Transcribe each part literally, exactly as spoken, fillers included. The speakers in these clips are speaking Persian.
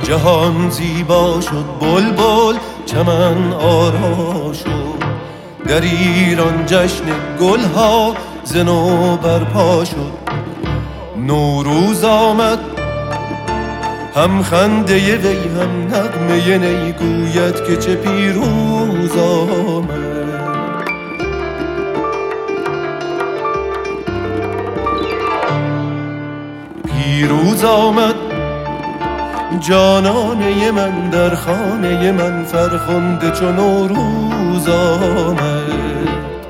جهان زیبا شد، بلبل چمن آرا شد. در ایران جشن گلها ز نو برپا شد. نوروز آمد، هم خنده وی هم نغمه نی گوید که چه پیروز آمد. پیروز آمد جانانه من، در خانه من فرخنده چو نوروز آمد.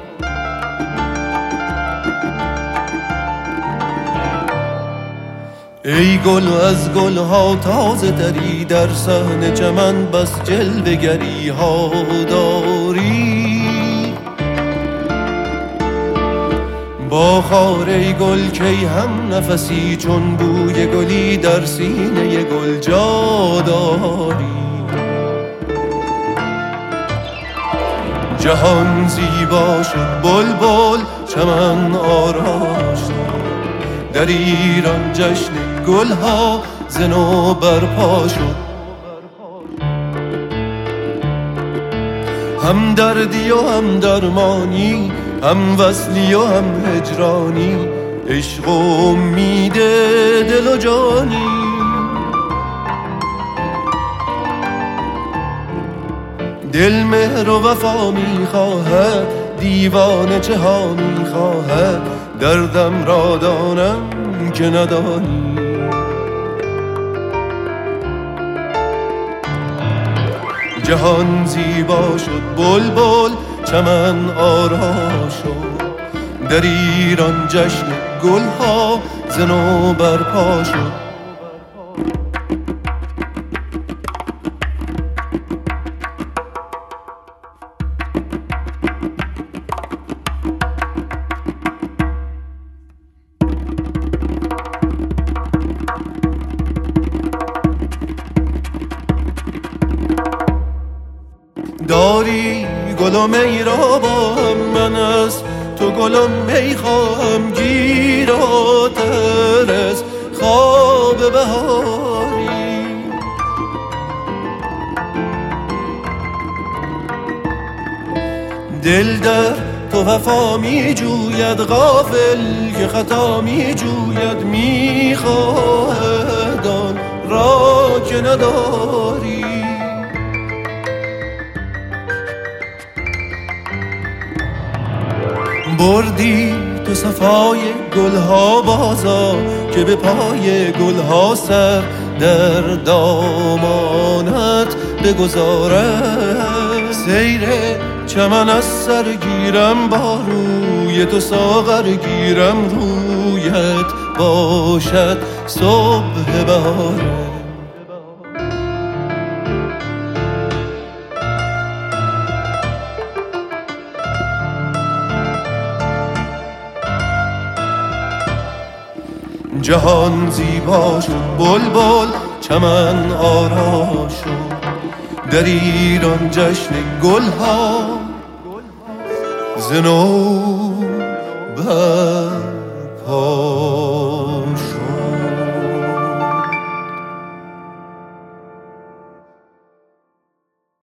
ای گل از گلها تازه تری، در صحن چمن بس جلوه گری ها داری. با خار ای گل کی هم نفسی، چون بوی گلی در سینه گل جا داری. جهان زیبا شد، بلبل چمن آرا شد. در ایران جشن گلها ز نو برپا شد. هم دردی و هم درمانی، هم وصلی و هم هجرانی، عشق و امید دل و جانی. دل مهر و وفا می خواهد، دیوانه چه ها می خواهد، دردم را دانم که ندانی. جهان زیبا شد، بلبل چمن آرا شد. در ایران جشن گلها ز نو برپا شد. داری گل و می را با هم، من از تو گل و می خواهم. گیراتر از خواب بهاری، دل در تو وفا می جوید، غافل که خطا می جوید. می خواهد آن را که نداری. بردی تو صفای گلها بازا، که به پای گلها سر در دامانت بگذارد. سیر چمن از سر گیرم، با روی تو ساغر گیرم. رویت باشد صبح بهاره. جهان زیبا شد، بلبل چمن آرا شد. در ایران جشن گلها ز نو بر